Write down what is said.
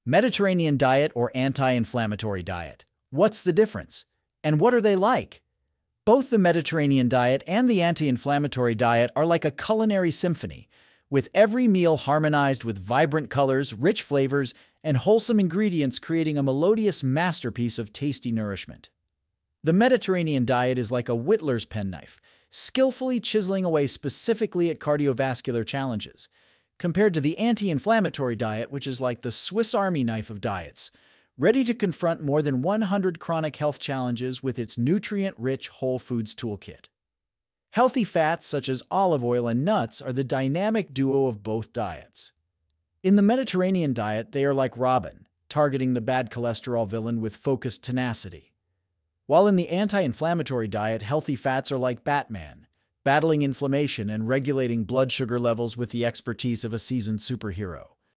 Mediterranean diet or anti-inflammatory diet? What's the difference? And what are they like? Both the Mediterranean diet and the anti-inflammatory diet are like a culinary symphony, with every meal harmonized with vibrant colors, rich flavors, and wholesome ingredients creating a melodious masterpiece of tasty nourishment. The Mediterranean diet is like a whittler's penknife, skillfully chiseling away specifically at cardiovascular challenges, compared to the anti-inflammatory diet, which is like the Swiss Army knife of diets, ready to confront more than 100 chronic health challenges with its nutrient-rich whole foods toolkit. Healthy fats such as olive oil and nuts are the dynamic duo of both diets. In the Mediterranean diet, they are like Robin, targeting the bad cholesterol villain with focused tenacity. While in the anti-inflammatory diet, healthy fats are like Batman, battling inflammation and regulating blood sugar levels with the expertise of a seasoned superhero.